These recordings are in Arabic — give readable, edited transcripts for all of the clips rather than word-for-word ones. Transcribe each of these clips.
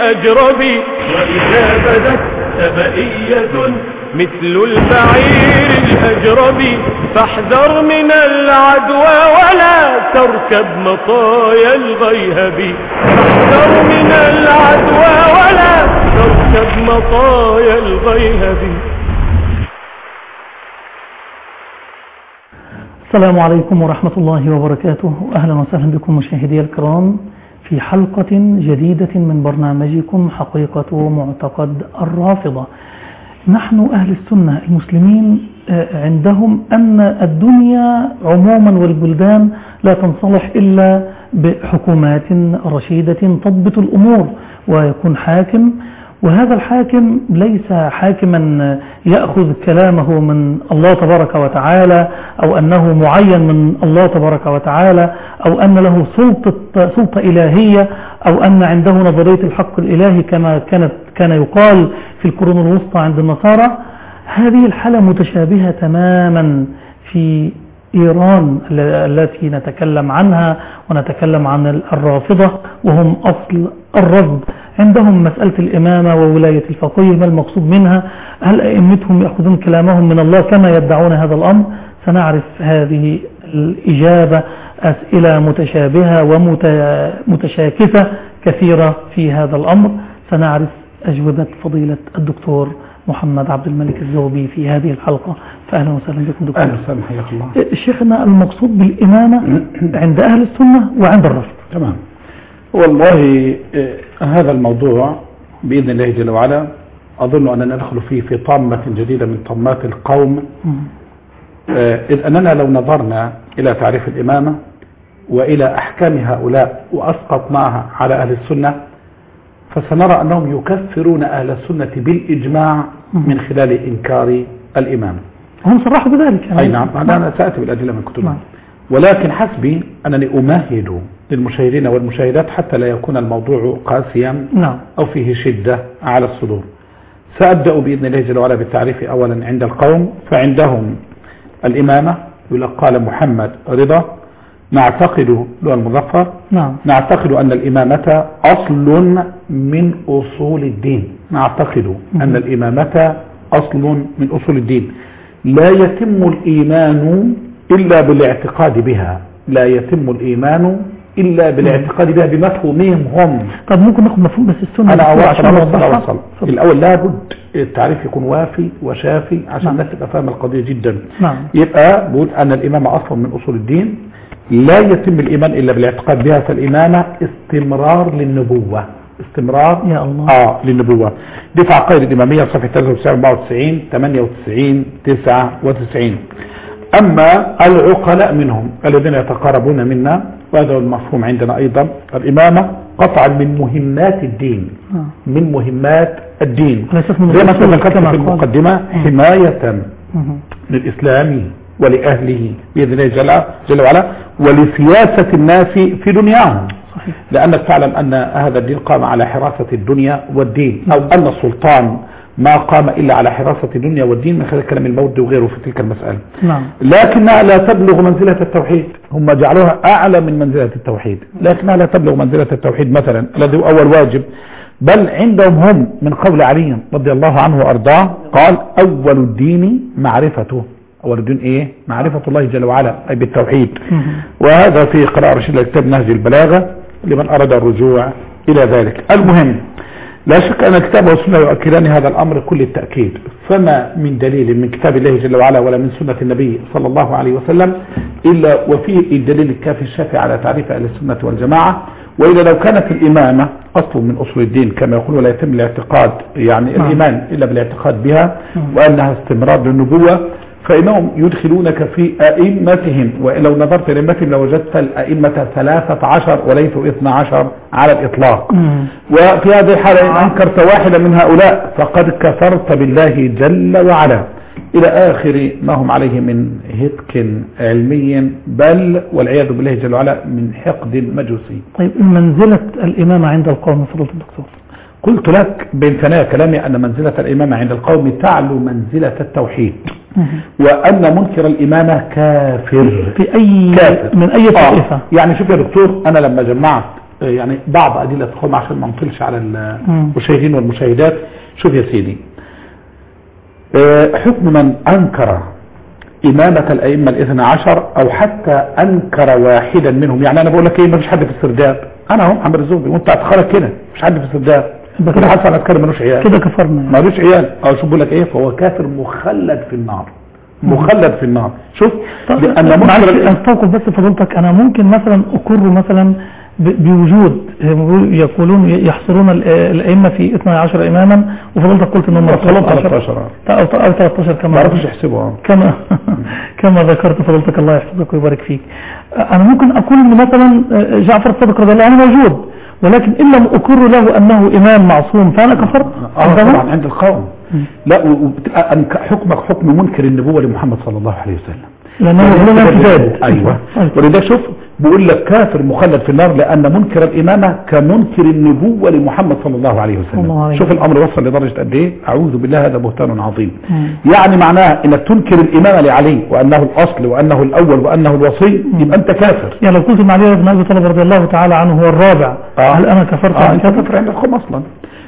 الأجرب وإذا بدت سبئية مثل البعير الأجرب فاحذر من العدوى ولا تركب مطايا الغيهب فاحذر من العدوى ولا تركب مطايا الغيهب. السلام عليكم ورحمة الله وبركاته، أهلا وسهلا بكم مشاهدي الكرام في حلقة جديدة من برنامجكم حقيقة معتقد الرافضة. نحن أهل السنة المسلمين عندهم أن الدنيا عموما والبلدان لا تنصلح إلا بحكومات رشيدة تضبط الأمور ويكون حاكم، وهذا الحاكم ليس حاكما يأخذ كلامه من الله تبارك وتعالى أو أنه معين من الله تبارك وتعالى أو أن له سلطة إلهية أو أن عنده نظرية الحق الإلهي كما كان يقال في القرون الوسطى عند النصارى. هذه الحالة متشابهة تماما في إيران التي نتكلم عنها ونتكلم عن الرافضة وهم أصل الرفض. عندهم مسألة الإمامة وولاية الفقيه، ما المقصود منها؟ هل أئمتهم يأخذون كلامهم من الله كما يدعون هذا الأمر؟ سنعرف هذه الإجابة. أسئلة متشابهة ومتشاكسة كثيرة في هذا الأمر، سنعرف أجوبة فضيلة الدكتور محمد عبد الملك الزوبي في هذه الحلقة. فأهلا وسهلا بكم دكتور. أهلا وسهلا، حياك الله. شيخنا، المقصود بالإمامة عند أهل السنة وعند الرفض. تمام. والله هذا الموضوع بإذن الله جل وعلا أظن أننا ندخل فيه في طامة جديدة من طامات القوم، إذ أننا لو نظرنا إلى تعريف الإمامة وإلى أحكام هؤلاء وأسقطناها على أهل السنة فسنرى أنهم يكفرون أهل السنة بالإجماع من خلال إنكار الإمامة. هم صرحوا بذلك يعني. أي نعم، أنا سأتي بالأدلة من كتبهم. ولكن حسبي أنني أمهد للمشاهدين والمشاهدات حتى لا يكون الموضوع قاسيا أو فيه شدة على الصدور. سأبدأ بإذن الله جل وعلا بالتعريف أولا عند القوم. فعندهم الإمامة قال محمد رضا، نعتقد له المظفر، نعتقد أن الإمامة أصل من أصول الدين. نعتقد أن الإمامة أصل من أصول الدين، لا يتم الإيمان إلا بالاعتقاد بها، لا يتم الإيمان إلا بالاعتقاد بها بمفهومهم هم. طب ممكن ناخد مفهوم بس السنة أنا أوصل الأول لابد التعريف يكون وافي وشافي عشان الناس تبقى فاهمة القضية جدا. يبقى بقول أن الإمامة أصلا من أصول الدين، لا يتم الإيمان إلا بالاعتقاد بها، فالإمامة استمرار للنبوة، استمرار يا الله. للنبوة. دفع قيد الإمامية صفحة 93 98 99. أما العقلاء منهم الذين يتقاربون منا، وهذا هو المفهوم عندنا أيضا، الإمامة قطعا من مهمات الدين، من مهمات الدين زي ما ذكرت في المقدمة، حماية للإسلام ولأهله بإذن الله جل وعلا ولسياسة الناس في دنياهم. لأنك تعلم أن هذا الدين قام على حراسة الدنيا والدين، أو أن السلطان ما قام إلا على حراسة الدنيا والدين من خلال كلام الموت وغيره في تلك المسألة. لكنها لا تبلغ منزلة التوحيد، هم جعلوها أعلى من منزلة التوحيد، لكنها لا تبلغ منزلة التوحيد مثلا الذي هو أول واجب. بل عندهم هم من قول علي رضي الله عنه وأرضاه قال أول الدين معرفته. أول الدين إيه؟ معرفة الله جل وعلا أي بالتوحيد. وهذا في قراءة رشيد كتاب نهج البلاغة لمن أراد الرجوع إلى ذلك. المهم لا شك أن الكتاب والسنة يؤكدان هذا الأمر كل التأكيد، فما من دليل من كتاب الله جل وعلا ولا من سنة النبي صلى الله عليه وسلم إلا وفيه الدليل الكافي الشافي على تعريف أهل السنة والجماعة. وإذا لو كانت الإمامة أصل من أصول الدين كما يقول ولا يتم الاعتقاد يعني الإيمان إلا بالاعتقاد بها وأنها استمرار للنبوة، فإنهم يدخلونك في أئمتهم. ولو نظرت إلى أئمتهم لوجدت الأئمة 13 وليسوا 12 على الإطلاق. وفي هذه الحالة إن أنكرت واحدا من هؤلاء فقد كفرت بالله جل وعلا إلى آخر ما هم عليه من هتك علمي، بل والعياذ بالله جل وعلا من حقد مجوسي. طيب منزلة الإمامة عند القوم فضيلة الدكتور؟ قلت لك بين ثنايا كلامي أن منزلة الإمامة عند القوم تعلو منزلة التوحيد، وأن منكر الإمامة كافر في أي كافر من أي طائفة. يعني شوف يا دكتور، أنا لما جمعت يعني بعض أدلة الخلع عشان ما نطلش على المشاهدين والمشاهدات. شوف يا سيدي، حكم من أنكر إمامة الأئمة الاثنى عشر أو حتى أنكر واحدا منهم. يعني أنا بقول لك إيه، ما فيش حد في السرداب، أنا هم محمد الزغبي وأنت هتخرج كده مش حد في السرداب كده، حسن عسكري ملوش عيال كده كفرنا يعني. ملوش عيال. أو شوف بقول لك إيه، فهو كافر مخلد في النار، مخلد في النار. شوف لأن معلش أستوقف بس فضلتك، أنا ممكن مثلا أقر مثلا بوجود يقولون يحصرون الأئمة في 12 إماما، وفضلتك قلت أنهم 13 أو 13 كما ما عرفش يحسبوا كما ذكرت فضلتك، الله يحفظك ويبارك فيك. أنا ممكن أقول أن مثلا جعفر الصادق رضي الله عنه موجود، ولكن إن لم أقر له أنه إمام معصوم فأنا كفرت. طبعا عند القوم لا، حكمك حكم منكر النبوة لمحمد صلى الله عليه وسلم، لأنه هو امتداد. أيوة. ولذلك شوف بيقول لك كافر مخلد في النار لأن منكر الإمامة كمنكر النبوة لمحمد صلى الله عليه وسلم. شوف الأمر وصل لدرجة قد إيه، أعوذ بالله، هذا بهتان عظيم. يعني معناها إنك تنكر الإمامة لعلي وأنه الأصل وأنه الأول وأنه الوصي، يبقى أنت كافر. يعني لو قلت مع علي بن أبي طالب رضي الله تعالى عنه هو الرابع، هل أنا كفرت؟ أنت كافر عند الخم أصلا.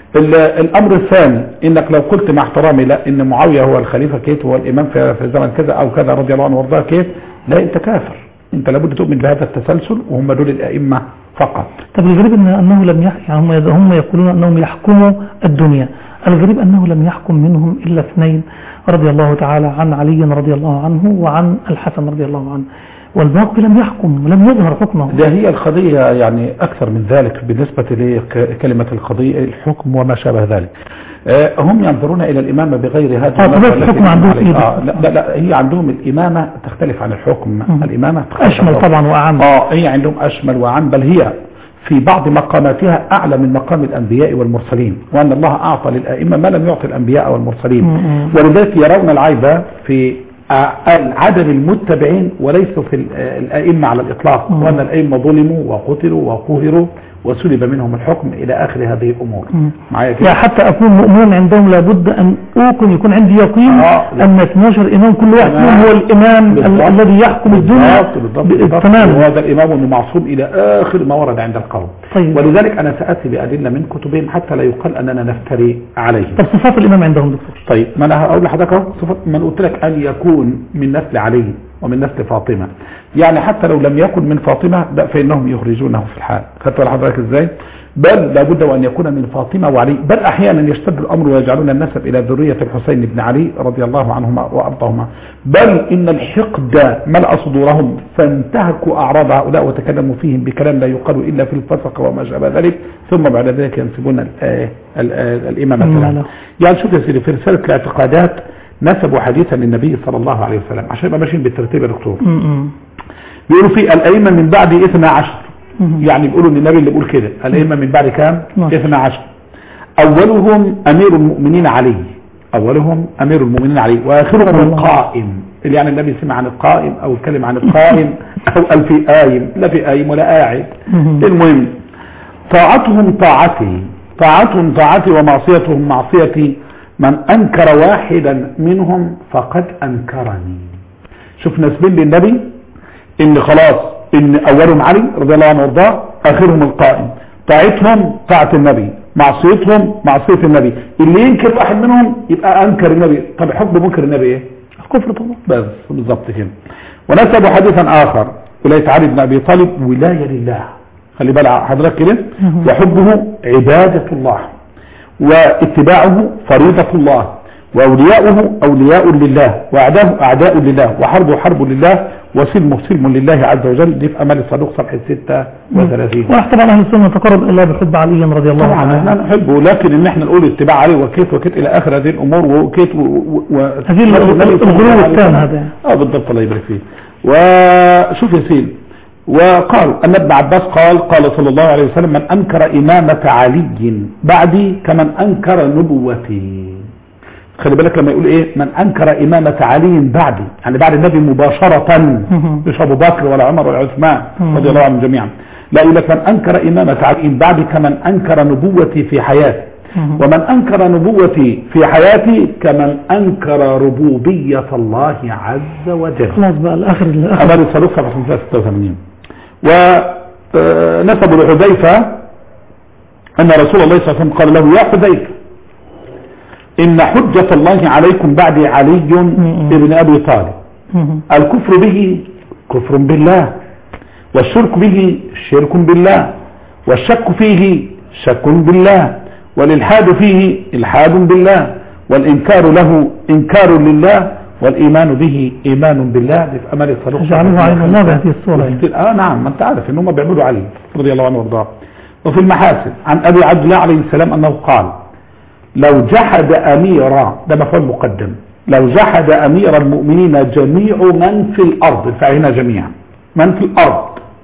الأمر الثاني إنك لو قلت مع احترامي لا إن معاوية هو الخليفة كيف، هو الإمام في زمن كذا أو كذا رضي الله عنه وارضاه كيف، لا أنت كافر. أنت لابد تؤمن بهذا التسلسل، وهم دول الأئمة فقط. طب الغريب أنه لم يعني هم يقولون أنهم يحكموا الدنيا، الغريب أنه لم يحكم منهم إلا 2 رضي الله تعالى عن علي رضي الله عنه وعن الحسن رضي الله عنه، والباقي لم يحكم ولم يظهر حكمه. ده هي القضية يعني أكثر من ذلك بالنسبة لكلمة القضية الحكم وما شابه ذلك. هم ينظرون إلى الإمامة بغير هذا الحكم عندهم لا هي عندهم الإمامة تختلف عن الحكم. الإمامة أشمل طبعا وأعم. هي عندهم أشمل وأعم، بل هي في بعض مقاماتها أعلى من مقام الأنبياء والمرسلين، وأن الله أعطى للأئمة ما لم يعطي الأنبياء والمرسلين. ولذلك يرون العيب في عدد المتبعين وليسوا في الأئمة على الإطلاق، وأن الأئمة ظلموا وقتلوا وقهروا وسلب منهم الحكم إلى آخر هذه الأمور. معايا كده؟ حتى أكون مؤمن عندهم لابد أن يكون عندي يقين أن 12 إمام كل واحد منهم هو الإمام الذي يحكم الدنيا تماما، وهذا الإمام المعصوم إلى آخر ما ورد عند القوم. طيب. ولذلك أنا سأتي بأدلة من كتبهم حتى لا يقال أننا نفتري عليهم. طب صفات الإمام عندهم دكتور؟ طيب ما أنا هقول لحضرتك صفات من قلت لك أن يكون من نسل علي ومن نسل فاطمة، يعني حتى لو لم يكن من فاطمة فإنهم يخرجونه في الحال. خدت بالك حضرتك ازاي؟ بل لابد وأن يكون من فاطمة وعلي، بل أحيانا يشتد الأمر ويجعلون النسب إلى ذرية الحسين بن علي رضي الله عنهما وأرضاهما، بل إن الحقد ملأ صدورهم فانتهكوا أعراض هؤلاء وتكلموا فيهم بكلام لا يقال إلا في الفسق وما شابه ذلك، ثم بعد ذلك ينسبون الإمامة. يعني شوف يا سيدي في رسالة الاعتقادات نسبوا حديثا للنبي صلى الله عليه وسلم عشان يبقى ماشيين بالترتيب يا دكتور. بيقولوا في الأئمة من بعد 12، يعني بيقولوا ان النبي اللي بيقول كده الأئمة من بعد كام؟ 12. أولهم أمير المؤمنين علي، أولهم أمير المؤمنين علي، وآخرهم القائم، اللي يعني النبي سمع عن القائم أو اتكلم عن القائم أو قال في قايم، لا في قايم ولا قاعد. المهم طاعتهم طاعتي، طاعتهم طاعتي ومعصيتهم معصيتي، من أنكر واحدا منهم فقد أنكرني. شوف نسبين للنبي إن خلاص إن أولهم علي رضي الله عنه وارضاه، آخرهم القائم، طاعتهم طاعة النبي، معصيتهم معصية النبي. اللي ينكر واحد منهم يبقى أنكر النبي. طب حكم منكر النبي إيه؟ الكفر طبعا. بس بالضبط كده. ونسبوا حديثا آخر ولاية علي بن أبي طالب ولاية لله، خلي بالك حضرتك كده، وحبه عبادة الله، واتباعه فريضة الله، وأولياؤه أولياء لله، وأعداؤه أعداء لله، وحربه حرب لله، وسلمه سلم لله عز وجل. دي في أمل الصدوق صفحة 36. طبعا أهل السنة تقرب إلى بحب علي رضي الله عنه. طبعا احنا نحبه، لكن إن احنا نقول اتباع عليه وكيت وكيت إلى آخر هذه الأمور وكيت هذه الغلو الثاني هذا. بالضبط الله يبارك فيه. وشوف يا سيدي، وقال أن ابن عباس قال صلى الله عليه وسلم من أنكر إمامة علي بعدي كمن أنكر نبوتي. خلي بالك لما يقول ايه من أنكر إمامة علي بعدي، يعني بعد النبي مباشرة، مش أبو بكر ولا عمر ولا عثمان رضي الله عنهم جميعا، لا يقول لك من أنكر إمامة علي بعدي كمن أنكر نبوتي في حياتي، ومن أنكر نبوتي في حياتي كمن أنكر ربوبية الله عز وجل. خلاص بقى الآخر أمر الصدوق صفحة 86. نسبوا لحذيفة أن رسول الله صلى الله عليه وسلم قال له: يا حذيفة، إن حجة الله عليكم بعد علي ابن أبي طالب، الكفر به كفر بالله، والشرك به شرك بالله، والشك فيه شك بالله، والإلحاد فيه إلحاد بالله، والإنكار له إنكار لله، والإيمان به إيمان بالله. دي في أمل الصاروخ جعلوه عين الله بهذه الصورة. نعم، ما أنت عارف إن هم بيعبدوا علي رضي الله عنه وارضاه. وفي المحاسن عن أبي عبد الله عليه السلام أنه قال: لو جحد أميرا، ده مفعول مقدم، لو جحد أمير المؤمنين جميع من في الأرض، فهنا جميعا من في الأرض،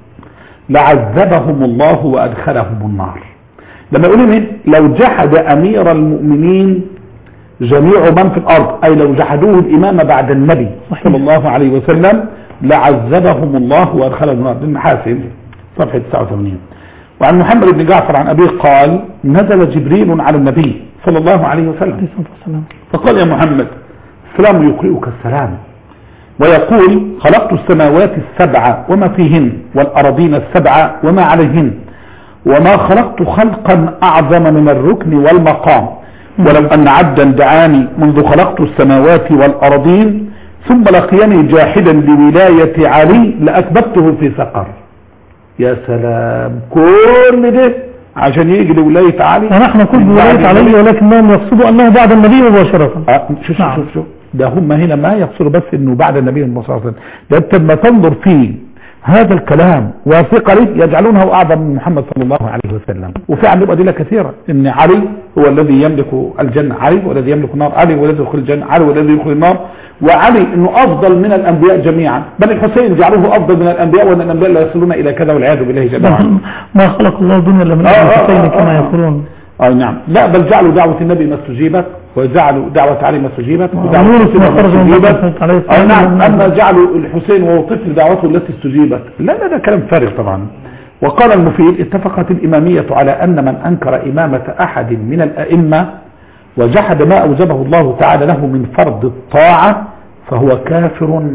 لعذبهم الله وأدخلهم النار. لما يقولون لو جحد أمير المؤمنين جميع من في الأرض، أي لو جحدوه الإمام بعد النبي صلى الله عليه وسلم، لعذبهم الله وأدخلهم النار. دي المحاسن صفحة 89. وعن محمد بن جعفر عن أبيه قال: نزل جبريل على النبي صلى الله عليه وسلم فقال: يا محمد، السلام يقرئك السلام، ويقول: خلقت السماوات السبع وما فيهن، والأراضين السبع وما عليهن، وما خلقت خلقا أعظم من الركن والمقام، ولو أن عبدا دعاني منذ خلقت السماوات والأراضين ثم لقيني جاحدا لولاية علي لأكببته في سقر. يا سلام، كل ده عشان يجي لولاية علي. ونحن نقول بولاية علي، ولكنهم يقصدوا أنه بعد النبي مباشرة. شوف ده هم هنا ما يقصدوا بس أنه بعد النبي مباشرة. ده أنت لما تنظر فيه هذا الكلام واثق له يجعلونه أعظم من محمد صلى الله عليه وسلم. وفي عنده أدلة كثيرة أن علي هو الذي يملك الجنة، علي هو الذي يملك النار، علي هو الذي يدخل الجنة، علي هو الذي يدخل النار، وعلي أنه أفضل من الأنبياء جميعا، بل الحسين جعلوه أفضل من الأنبياء، وأن الأنبياء لا يصلون إلى كذا والعياذ بالله جل وعلا. ما خلق الله الدنيا إلا من الحسين كما يقولون. نعم، لا بل جعلوا دعوة النبي ما استجيبت، وجعلوا دعوة علي ما استجيبت، ودعوة الحسين ما استجيبت. نعم، أما جعلوا الحسين وهو طفل دعوته التي استجيبت. لا ده كلام فارغ طبعا. وقال المفيد: اتفقت الإمامية على أن من أنكر إمامة أحد من الأئمة وجحد ما أوجبه الله تعالى له من فرض الطاعة فهو كافر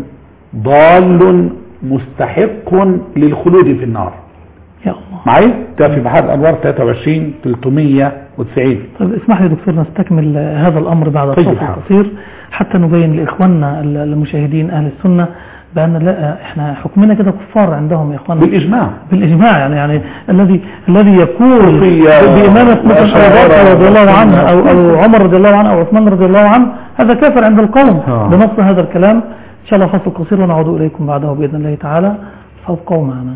ضال مستحق للخلود في النار. يا الله معي؟ ده في بحار الأنوار 23/390. طيب اسمح لي دكتور نستكمل هذا الأمر بعد فاصل قصير حتى نبين لإخواننا المشاهدين أهل السنة بأن لا احنا حكمنا كده كفار عندهم يا اخوانا بالإجماع يعني الذي يكون بإمامة مثلا أبو بكر رضي الله عنه أو عمر رضي الله عنه أو عثمان رضي الله عنه، هذا كافر عند القوم بنص هذا الكلام. إن شاء الله فاصل قصير ونعود إليكم بعده بإذن الله تعالى، فابقوا معنا.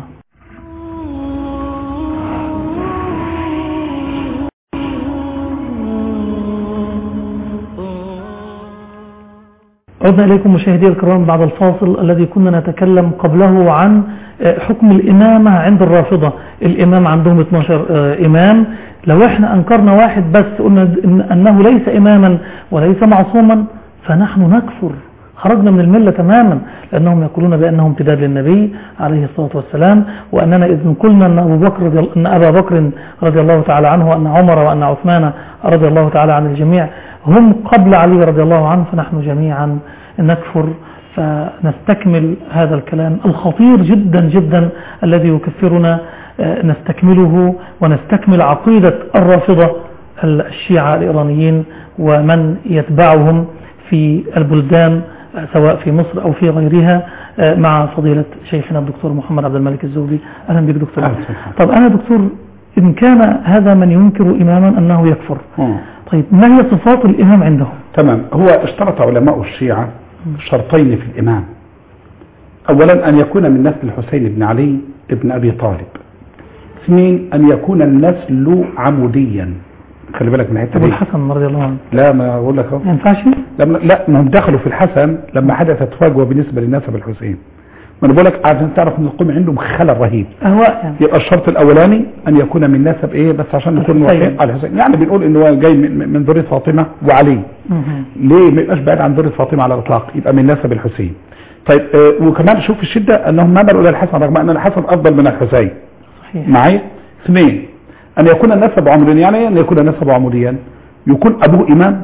عدنا إليكم مشاهدي الكرام بعد الفاصل الذي كنا نتكلم قبله عن حكم الإمامة عند الرافضة. الإمام عندهم 12 إمام، لو احنا أنكرنا واحد بس قلنا أنه ليس إماما وليس معصوما فنحن نكفر، خرجنا من الملة تماما، لأنهم يقولون بأنه امتداد للنبي عليه الصلاة والسلام، وأننا إذن قلنا أن أبا بكر رضي الله تعالى عنه وأن عمر وأن عثمان رضي الله تعالى عن الجميع هم قبل علي رضي الله عنه، فنحن جميعا نكفر. فنستكمل هذا الكلام الخطير جدا جدا الذي يكفرنا، نستكمله ونستكمل عقيدة الرافضة الشيعة الإيرانيين ومن يتبعهم في البلدان سواء في مصر أو في غيرها مع فضيلة شيخنا الدكتور محمد عبد الملك الزوبي. أهلا بك دكتور. طب أنا دكتور، إن كان هذا من ينكر إماما أنه يكفر، طيب ما هي صفات الإمام عندهم؟ تمام، هو اشترط علماء الشيعة شرطين في الإمام. أولا أن يكون من نسل الحسين بن علي بن أبي طالب. اثنين أن يكون النسل عموديا. خلي بالك من الحته دي. الحسن رضي الله عنه. لا ما اقول لك اهو. ما ينفعش؟ لا ما هم دخلوا في الحسن لما حدثت فجوه بالنسبه للنسب الحسين. ما انا بقول لك عشان تعرف ان القوم عندهم خلل رهيب. اهواء يعني. يبقى الشرط الاولاني ان يكون من نسب ايه بس عشان نكون واضحين على الحسين، يعني بنقول ان هو جاي من ذريه فاطمه وعلي. ليه ما يبقاش بعيد عن ذريه فاطمه على الاطلاق، يبقى من نسب الحسين. طيب وكمان شوف الشده انهم ما مالوا الى الحسن رغم ان الحسن افضل من الحسين. صحيح. معايا؟ اثنين أن يكون النسب عموديا. يعني أن يكون النسب عموديا يكون أبوه إمام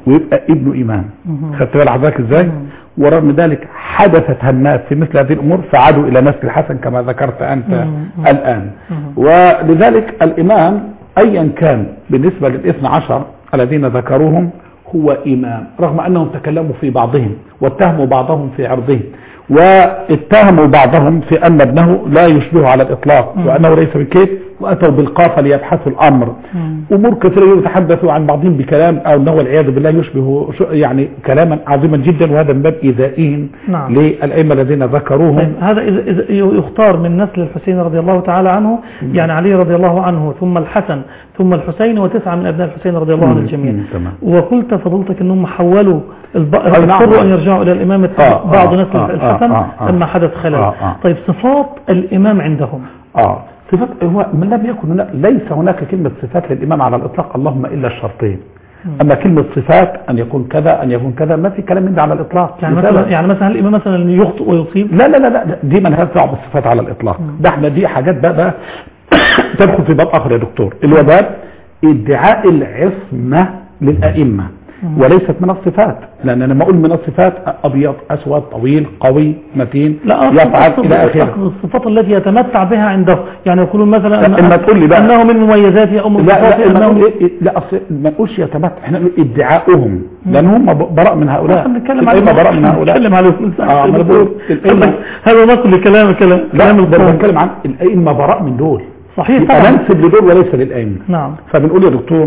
ويبقى ابنه إمام. خدت بال حضرتك ازاي؟ ورغم ذلك حدثت همات في مثل هذه الأمور فعادوا إلى نسل الحسن كما ذكرت أنت الآن. ولذلك الإمام أيا كان بالنسبة للاثنى عشر الذين ذكروهم هو إمام، رغم أنهم تكلموا في بعضهم واتهموا بعضهم في عرضهم، واتهموا بعضهم في أن ابنه لا يشبه على الإطلاق وأنه ليس بكيف، وأتوا بالقافة ليبحثوا الأمر. أمور كثيرة يتحدثوا عن بعضهم بكلام أو أنه والعياذ بالله يشبه يعني كلاما عظيما جدا، وهذا من باب إيذائهم للأئمة الذين ذكروهم. طيب هذا إذا يختار من نسل الحسين رضي الله تعالى عنه، يعني علي رضي الله عنه ثم الحسن ثم الحسين وتسعة من أبناء الحسين رضي الله عنه الجميع. وقلت فضلتك أنهم حولوا اضطروا أن يرجعوا إلى الإمامة بعض نسل الحسن لما حدث خلل. طيب صفات الإمام عندهم صفات، هو من لم يكن ليس هناك كلمة صفات للإمام على الإطلاق اللهم إلا الشرطين. أما كلمة صفات أن يكون كذا أن يكون كذا ما في كلام من ده على الإطلاق. يعني مثلا الإمام مثلا يخطئ ويصيب؟ لا دي ما لهاش دعوة بالصفات على الإطلاق. ده احنا دي حاجات بقى تدخل في باب آخر يا دكتور، اللي هو باب ادعاء العصمة للأئمة وليست من الصفات. لأن أنا ما أقول من الصفات أبيض أسود طويل قوي متين يفعل إلى آخره. الصفات التي يتمتع بها عنده، يعني يقولون مثلا أنه من مميزاته أو من صفاته. لا ما نقولش يتمتع، احنا نقول ادعاؤهم، لأن هم براء من هؤلاء. الأئمة براء من هؤلاء. نتكلم عليهم. هذا نقل كلام لا بنتكلم عن الأئمة براء من دول. صحيح طبعا. ننسب لدول وليس للأئمة. نعم. فبنقول يا دكتور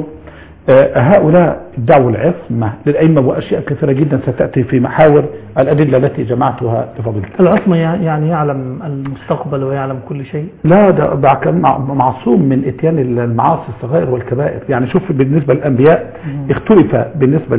هؤلاء ادعوا العصمة للأئمة وأشياء كثيرة جدا ستأتي في محاور الأدلة التي جمعتها لفضيلتك. العصمة يعني يعلم المستقبل ويعلم كل شيء؟ لا ده كان معصوم من اتيان المعاصي الصغائر والكبائر. يعني شوف بالنسبة للأنبياء اختلف بالنسبة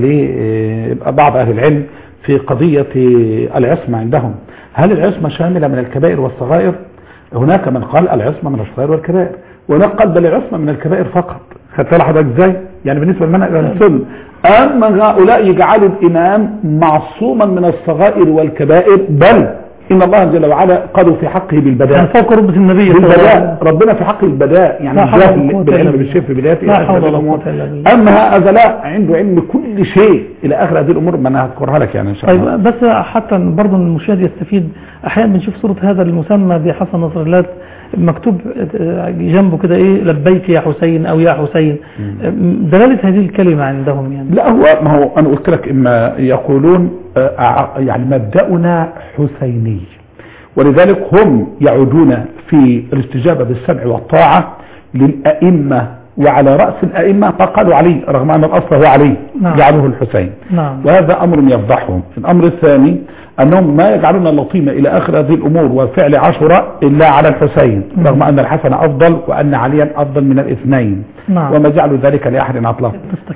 لبعض أهل العلم في قضية العصمة عندهم. هل العصمة شاملة من الكبائر والصغائر؟ هناك من قال العصمة من الصغائر والكبائر، وهناك قال بل العصمة من الكبائر فقط. خدت لحضرتك ازاي؟ يعني بالنسبه لمنهج السنه، اما هؤلاء يجعلوا الامام معصوما من الصغائر والكبائر، بل ان الله جل وعلا قالوا في حقه بالبداء. يعني فوق رتبه النبي بالبداء، ربنا في حقه البداء، يعني الجاهل بالعلم بالشيء في بدايته. لا حول ولا قوه الا بالله. اما هذا لا عنده علم كل شيء الى اخر هذه الامور، ما انا هذكرها لك يعني ان شاء الله. طيب بس حتى برضه المشاهد يستفيد، احيانا بنشوف صوره هذا المسمى بحسن نصر الله مكتوب جنبه كده ايه لبيك يا حسين او يا حسين. دلالة هذه الكلمة عندهم يعني؟ لا ما هو انا قلت لك اما يقولون يعني مبدأنا حسيني، ولذلك هم يعودون في الاستجابة بالسمع والطاعة للأئمة، وعلى رأس الأئمة فقالوا علي رغم أن الأصل هو علي. نعم. جعلوه الحسين. نعم. وهذا أمر يفضحهم. الأمر الثاني أنهم ما يجعلون اللطيمة إلى آخر هذه الأمور وفعل عاشوراء إلا على الحسين، رغم أن الحسن أفضل وأن عليا أفضل من الاثنين. نعم. وما جعلوا ذلك لأحد أطلق.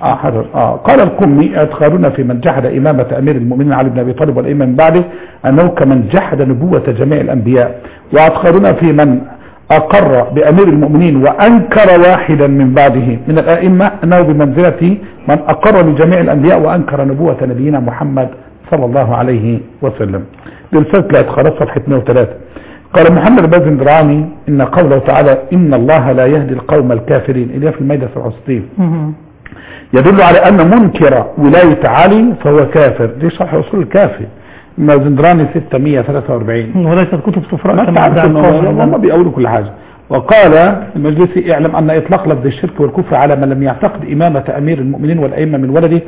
قال القمي اعتقادنا في من جحد إمامة أمير المؤمنين علي بن أبي طالب والأئمة من بعده أنه كمن جحد نبوة جميع الأنبياء، واعتقادنا في من أقر بأمير المؤمنين وأنكر واحدا من بعده من الأئمة أنه بمنزلة من أقر لجميع الأنبياء وأنكر نبوة نبينا محمد صلى الله عليه وسلم. رسالة الاعتقادات صفحة 103. قال محمد البازندراني إن قوله تعالى إن الله لا يهدي القوم الكافرين اللي في المائدة 67 يدل على أن منكر ولاية علي فهو كافر. دي شرح أصول الكافر البازندراني 643. وليست كتب صفراء كما هم بيقولوا كل حاجة. وقال المجلسي اعلم أن إطلاق لفظ الشرك والكفر على من لم يعتقد إمامة أمير المؤمنين والأئمة من ولده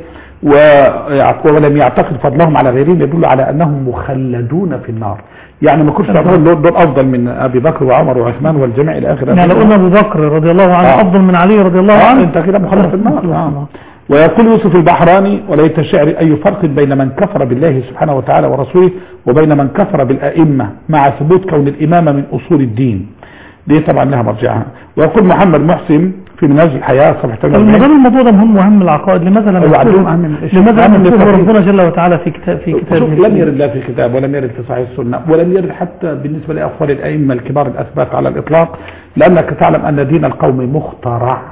ولم يعتقد فضلهم على غيرهم يدل على أنهم مخلدون في النار. يعني ما كنتش تعتقد دول أفضل من أبي بكر وعمر وعثمان والجميع إلى آخر. يعني لو قلنا أبو بكر رضي الله عنه أفضل من علي رضي الله عنه أنت كده مخلد في النار. ويقول يوسف البحراني وليت الشعر أي فرق بين من كفر بالله سبحانه وتعالى ورسوله وبين من كفر بالأئمة مع ثبوت كون الإمامة من أصول الدين. دي طبعا لها مرجعها. ويقول محمد محسن في منهج الحياة صفحة 48. الموضوع ده مهم العقائد. لماذا لم يذكره ربنا جل وعلا في كتابه؟ لم يرد لا في كتاب ولم يرد في صحيح السنة ولم يرد حتى بالنسبة لأقوال الأئمة الكبار الأثبات على الإطلاق، لأنك تعلم أن دين القوم مخترع.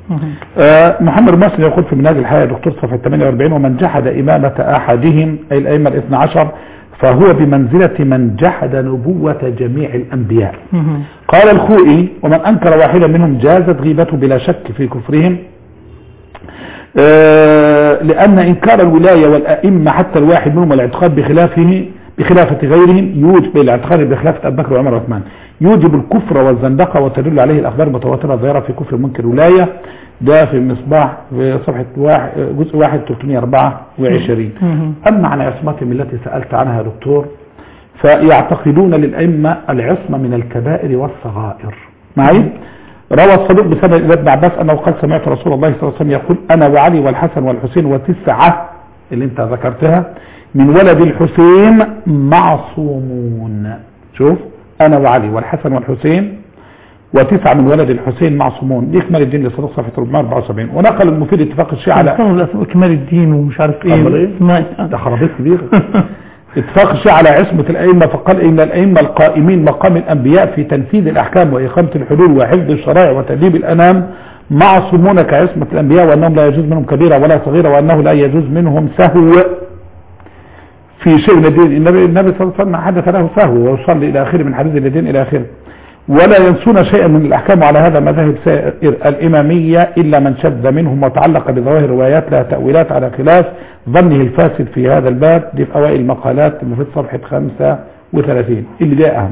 محمد محسن يقول في منهج الحياة دكتور صفحة 48 ومن جحد إمامة أحدهم أي الأئمة الاثنى عشر فهو بمنزلة من جحد نبوة جميع الأنبياء. قال الخوئي ومن أنكر واحدا منهم جازت غيبته بلا شك في كفرهم لأن إنكار الولاية والأئمة حتى الواحد منهم الاعتقاد بخلافة غيرهم يوجب الاعتقاد بخلافة أبي بكر وعمر وعثمان يوجب الكفر والزندقة، وتدل عليه الأخبار المتواترة ظاهرة في كفر منكر الولاية. ده في المصباح في صفحة جزء 1 324. أما عن عصمتهم التي سألت عنها يا دكتور، فيعتقدون للأئمة العصمة من الكبائر والصغائر. معي؟ روى الصدوق بسند إلى ابن عباس أنه قال سمعت رسول الله صلى الله عليه وسلم يقول أنا وعلي والحسن والحسين وتسعة اللي انت ذكرتها من ولد الحسين معصومون. شوف، أنا وعلي والحسن والحسين وتسعة من ولد الحسين معصومون. دي إكمال الدين لصدوق صفحة 474. ونقل المفيد اتفاق الشيعة على إكمال الدين ومش عارف إيه ده خرابيط كبيرة. اتفاق الشيعة على عصمة الأئمة، فقال إن الأئمة القائمين مقام الأنبياء في تنفيذ الأحكام وإقامة الحدود وحفظ الشرائع وتأديب الأنام معصومون كعصمة الأنبياء، وأنهم لا يجوز منهم كبيرة ولا صغيرة، وأنه لا يجوز منهم سهو في شيء من الدين. النبي صلى الله عليه وسلم حدث له سهو ويصلي إلى آخره من حديث الدين إلى آخره. ولا ينسون شيئا من الأحكام، وعلى هذا مذاهب سائر الإمامية إلا من شذ منهم وتعلق بظواهر روايات لها تأويلات على خلاف ظنه الفاسد في هذا الباب. دي في أوائل المقالات في صفحة 35 اللي ده أهم.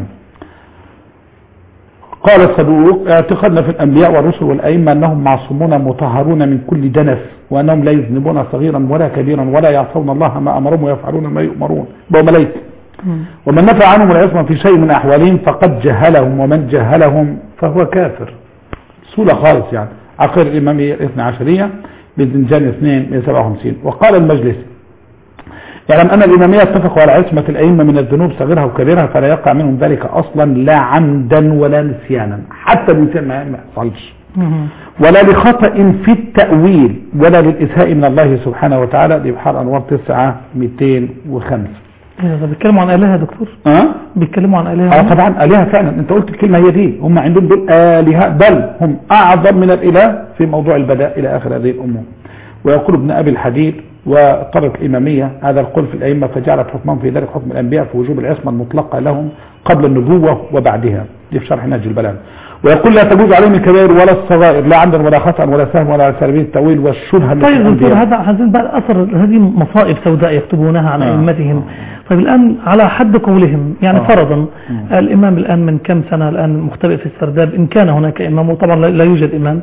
قال الصدوق اعتقدنا في الأنبياء والرسل والأئمة أنهم معصومون مطهرون من كل دنس، وأنهم لا يذنبون صغيرا ولا كبيرا ولا يعصون الله ما أمرهم ويفعلون ما يؤمرون بملائكة. ومن نفى عنهم العصمة في شيء من أحوالهم فقد جهلهم، ومن جهلهم فهو كافر. سهولة خالص يعني. عقيدة الإمامية الاثنى عشرية بزنجان 257. وقال المجلس يعلم أن الإمامية اتفقوا على عصمة الأئمة من الذنوب صغيرها وكبيرها، فلا يقع منهم ذلك أصلا لا عمدا ولا نسيانا، حتى الإنسان ما يحصلش، ولا لخطأ في التأويل ولا للإسهاء من الله سبحانه وتعالى. دي بحار أنوار 9/205. بيتكلموا عن آلهة يا دكتور؟ بيتكلموا عن آلهة؟ طبعا آلهة فعلا. انت قلت الكلمة هي دي، هم عندهم دول آلهة، بل هم أعظم من الإله في موضوع البداء إلى آخر هذه الأمور. ويقول ابن أبي الحديد وطرق الإمامية هذا القول في الأئمة، فجعلت حكمهم في ذلك حكم الأنبياء في وجوب العصمة المطلقة لهم قبل النبوة وبعدها. دي في شرح نهج البلاغة. ويقول لا تجوز عليهم الكبائر ولا الصغائر، لا عمدا ولا خطأ ولا سهم ولا على سبيل التأويل والشبهة. طيب دكتور، هذا عايزين بقى أثر هذه مصائب سوداء يكتبونها عن أئمتهم. طيب الآن على حد قولهم يعني فرضا الإمام الآن من كم سنة الآن مختبئ في السرداب إن كان هناك إمام، وطبعا لا يوجد إمام،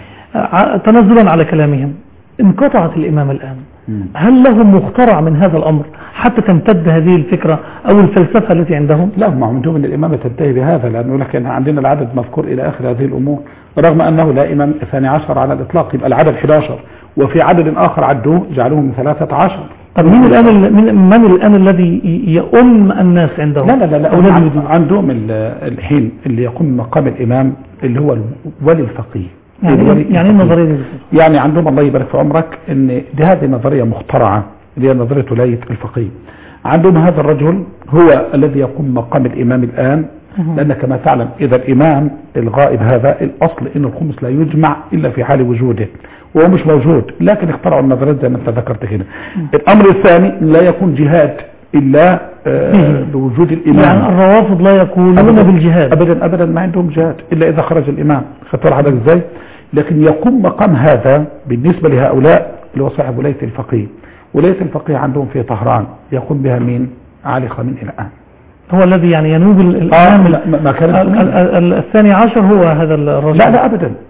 تنزلا على كلامهم انقطعت الإمام الآن. هل لهم مخترع من هذا الأمر حتى تمتد هذه الفكرة أو الفلسفة التي عندهم؟ لا، هم عندهم أن الإمامة تنتهي بهذا، لأنه لكن عندنا العدد مذكور إلى آخر هذه الأمور، رغم أنه لا إمام 12 على الإطلاق، يبقى العدد 11، وفي عدد آخر عدوه جعلوه من 13. طب من الآن الذي يؤم الناس عندهم؟ لا عندهم الحين اللي يقوم مقام الإمام اللي هو ولي الفقيه. يعني النظرية دي يعني عندهم الله يبارك في عمرك ان دي هذه نظرية مخترعة اللي هي نظرية ولاية الفقيه. عندهم هذا الرجل هو الذي يقوم مقام الإمام الآن، لأن كما تعلم إذا الإمام الغائب هذا الأصل إن الخمس لا يجمع إلا في حال وجوده، وهو مش موجود، لكن اخترعوا النظرية زي ما انت ذكرت هنا. الأمر الثاني لا يكون جهاد إلا بوجود الإمام. يعني الروافض لا يقولون بالجهاد أبدا ما عندهم جهاد إلا إذا خرج الإمام. خطر هذا إزاي؟ لكن يقوم مقام هذا بالنسبة لهؤلاء اللي هو صاحب ولاية الفقيه. ولاية الفقيه عندهم في طهران يقوم بها مين؟ علي خامنئي الآن، هو الذي يعني ينوب الإمام ما كان الثاني عشر هو هذا الرجل. لا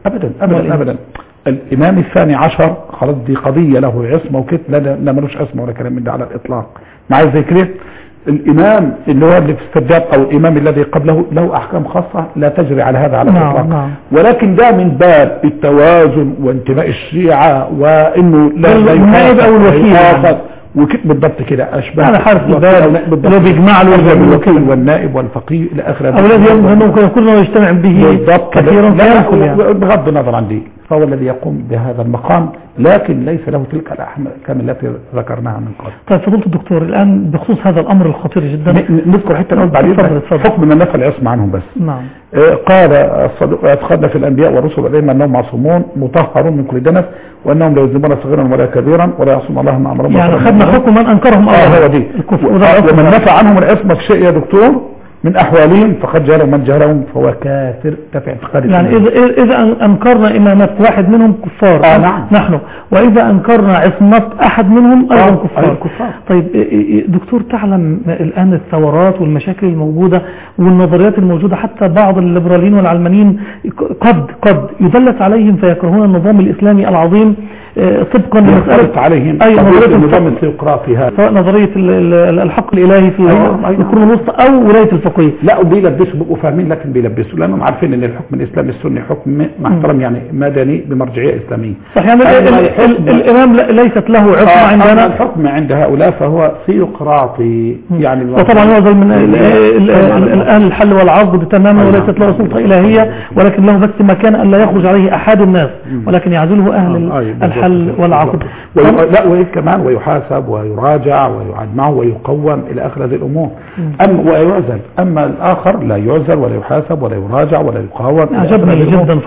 أبدا الإمام الثاني عشر خلاص دي قضية له عصمة وكده، لا ملوش عصمة ولا كلام من ده على الإطلاق. معايا زي كده الإمام اللي هو اللي في السرداب أو الإمام الذي قبله له أحكام خاصة لا تجري على هذا على الإطلاق. ولكن ده من باب التوازن وانتماء الشيعة، وإنه لا النائب أو الوكيل وكده بالضبط كده أشبه هذا حرف الباب اللي بيجمع له الوكيل والنائب والفقيه إلى آخره، أو الذي يمكن كل ما يجتمع به كثيرا بغض النظر عن دي، فهو الذي يقوم بهذا المقام، لكن ليس له تلك الأحكام التي ذكرناها من قبل. طيب فضيلة الدكتور، الآن بخصوص هذا الأمر الخطير جدا نذكر حتى نقول بعد حكم من نفى العصمة عنهم بس. نعم. قال اعتقدنا في الأنبياء والرسل والأئمة أنهم معصومون مطهرون من كل دنس، وأنهم لا يذنبون صغيرا ولا كبيرا ولا يعصون الله ما أمرهم. يعني أخذنا حكم من أنكرهم هو دي. ومن نفى عنهم العصمة في شيء يا دكتور من أحوالهم فقد جهلهم من جهلهم فهو كافر تفع اعتقاد يعني إذا أنكرنا إمامة واحد منهم كفار نعم. نحن، وإذا أنكرنا عصمة أحد منهم أيضا كفار. طيب دكتور، تعلم الآن الثورات والمشاكل الموجودة والنظريات الموجودة، حتى بعض الليبراليين والعلمانيين قد يدلس عليهم فيكرهون النظام الإسلامي العظيم طبقا لمسألة عليهم نظرية النظام الثيوقراطي هذا، سواء نظرية الحق الإلهي في القرون الوسطى أو ولاية الفقيه. لا، وبيلبسوا بيبقوا فاهمين لكن بيلبسوا، لأنهم عارفين أن الحكم الإسلامي السني حكم محترم يعني مدني بمرجعية إسلامية. صح، يعني الإمام ليست له عصمة عندنا. الحكم عند هؤلاء فهو ثيوقراطي يعني، وطبعا يوصل من الآن الحل والعقد تماما، وليست له سلطة إلهية، ولكن له بس مكان أن لا يخرج عليه أحد الناس، ولكن يعزله أهل الحل والعقد. لا، وكمان ويحاسب ويراجع ويعاد معه ويقوم إلى آخر هذه الأمور. ويعزل. أما الآخر لا يعزل ولا يحاسب ولا يراجع ولا يقاوم. عجبني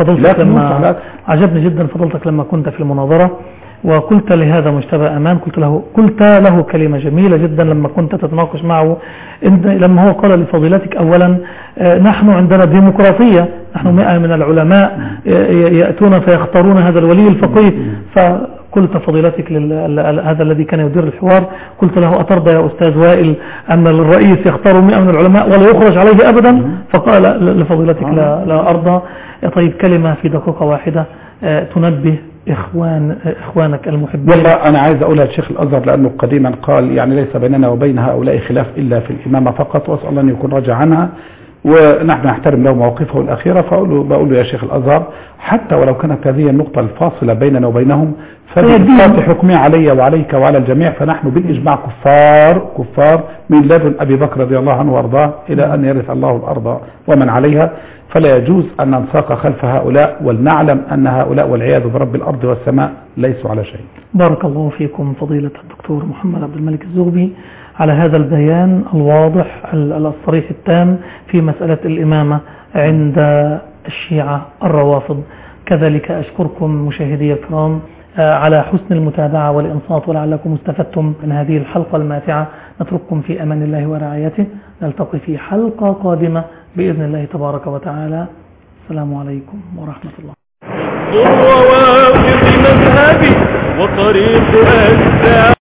جدا فضلتك لما كنت في المناظرة وقلت لهذا مجتبى أمان، قلت له كلمة جميلة جدا لما كنت تتناقش معه، لما هو قال لفضيلتك أولا نحن عندنا ديمقراطية، نحن 100 من العلماء يأتون فيختارون هذا الولي الفقيه. فقلت فضيلتك هذا الذي كان يدير الحوار، قلت له أترضى يا أستاذ وائل أن الرئيس يختار 100 من العلماء ولا يخرج عليه أبدا؟ فقال لفضيلتك لا أرضى. طيب، كلمة في دقيقة واحدة تنبه إخوانك المحبين. والله أنا عايز أقولها لشيخ الأزهر، لأنه قديما قال يعني ليس بيننا وبين هؤلاء خلاف إلا في الإمامة فقط، وأسأل الله أن يكون رجع عنها، ونحن نحترم له مواقفه الأخيرة. بقول له يا شيخ الأزهر، حتى ولو كانت هذه النقطة الفاصلة بيننا وبينهم فبإسقاط حكمه علي وعليك وعلى الجميع، فنحن بالإجماع كفار من لدن أبي بكر رضي الله عنه وارضاه إلى أن يرث الله الأرض ومن عليها. فلا يجوز أن ننساق خلف هؤلاء، ولنعلم أن هؤلاء والعياذ برب الأرض والسماء ليسوا على شيء. بارك الله فيكم فضيلة الدكتور محمد عبد الملك الزغبي على هذا البيان الواضح الصريح التام في مسألة الإمامة عند الشيعة الروافض. كذلك أشكركم مشاهدي الكرام على حسن المتابعة والإنصات، ولعلكم استفدتم من هذه الحلقة الماتعة. نترككم في أمان الله ورعايته، نلتقي في حلقة قادمة بإذن الله تبارك وتعالى. السلام عليكم ورحمة الله. روافض مذهبي وطريق